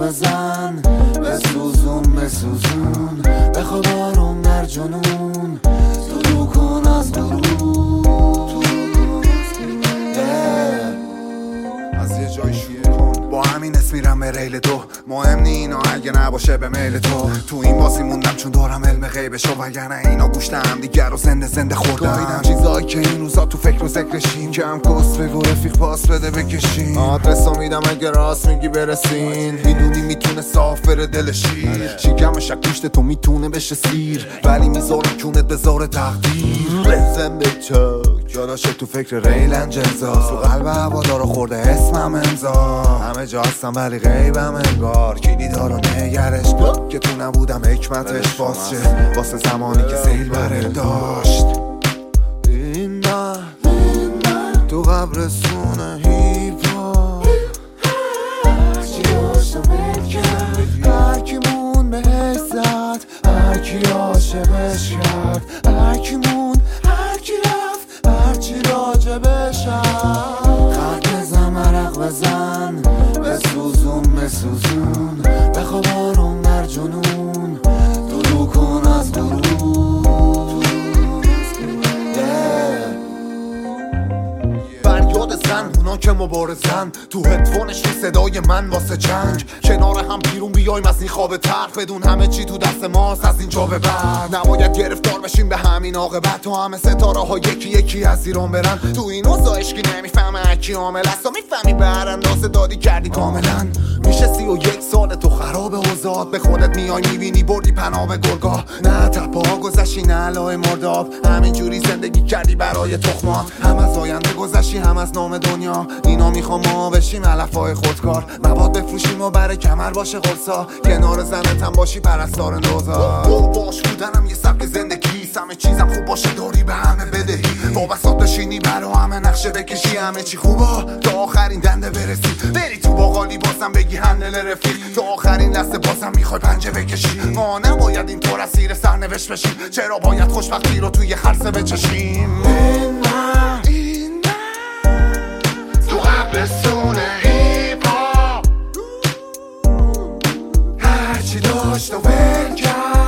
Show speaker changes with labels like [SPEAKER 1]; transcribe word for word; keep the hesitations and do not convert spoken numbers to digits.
[SPEAKER 1] بزن، بسوزون بسوزون، بخواب آروم در جنون، طلوع کن از غروب،
[SPEAKER 2] از یه جای شروع کن. با همین اسم میرم به ریل دو، مهم نی اینا اگه نباشه به میل تو. تو این بازی موندم چون دارم علم غیبشو، وگرنه اینا گوشت هم دیگر رو زنده زنده خوردن. چیزایی که این روزا تو فکر و ذکرشیم، کم کس بگو رفیق پاس بده بکشیم. آدرسو میدم اگه راست میگی برسین، میدونی میتونه صاف بره دل شیر. شکمش گوشت تو میتونه بشه سیر، ولی میذارم کونت بذاره تقدیر. بزن به چاک جاداشه تو فکر ریلن جزا، تو قلب هوادارو خورده اسمم امضا. همه جا هستم ولی غیبم انگار، کلی دارو نگرش دار که تو نبودم حکمتش باز شه، واسه زمانی که سیل برم داشت. این نه تو قبرستون هیپ هاپ، هرچی داشت و بل کرد، هرکی مون بهش زد، هرکی عاشقش کرد، هرکی مون هرکی رفت، هرچی راجبش هست. خط بزن عرق بزن، بسوزون بسوزون، بخواب آروم در جنون، طلوع کن از غروب. فریاد زن اونا که مبارزن، تو هدفونش صدای من واسه جنگ. کنار هم بیرون بیایم از این خواب تلخ، بدون همه چی تو دست ماست از اینجا به بعد. نباید گرفتار بشیم به همین عاقبت، تو همه ستاره ها یکی یکی از ایران برن. تو این اوضاع اشکی نمیفهمه اکی عامل است، تو میفهمی بر اندازه دادی کردی کاملا. میشه سی و یک سال تو خراب اوضاعت، به خودت میای میبینی بردی پناه به گرگاه. نه تپا گذشتی نه علای مرداب، همینجوری زندگی کردی برای تخمات. هم از آینده گذشتی هم از نام دنیا، اینا میخوام ما بشیم علفای خودکار. مواد بفروشیم و برای کمر باشه قرصا، کنار زنت هم باشی پرستار نوزا. باش بودنم یه سبک زندگی، همه چیزم خوب باشه داری به همه بدهی. با بساط بشینی برا همه نقشه بکشی، همه چی خوبا تا آخرین دنده برسی. بری تو باقالی بازم بگی هندل رفیق، تا آخرین لحظه بازم میخوای پنجه بکشی. ما نباید این طور اسیر سرنوشت بشیم، چرا باید خوشبختی رو توی خرسه بچشیم؟ این نه این نه تو قبرستون هیپ هاپ، هرچی داشت و ول کرد،